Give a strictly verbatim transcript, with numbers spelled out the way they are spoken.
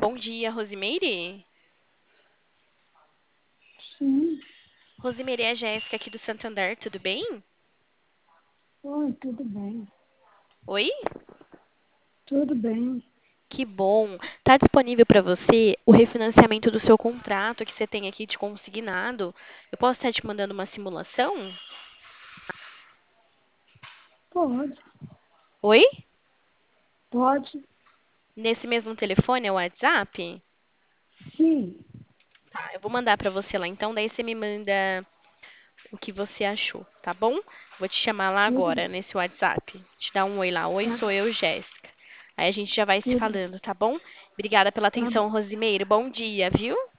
Bom dia, Rosimeire. Sim. Rosimeire, é a Jéssica aqui do Santander, tudo bem? Oi, tudo bem. Oi? Tudo bem. Que bom. Tá disponível para você o refinanciamento do seu contrato que você tem aqui de consignado? Eu posso estar te mandando uma simulação? Pode, Oi? pode. Nesse mesmo telefone, é o WhatsApp? Sim. Tá, eu vou mandar para você lá então, daí você me manda o que você achou, tá bom? Vou te chamar lá Tudo, agora, nesse WhatsApp. Te dar um oi lá. Oi, tá, sou eu, Jéssica. Aí a gente já vai se tudo, falando, tá bom? Obrigada pela tá atenção, Rosimeiro. Bom dia, viu?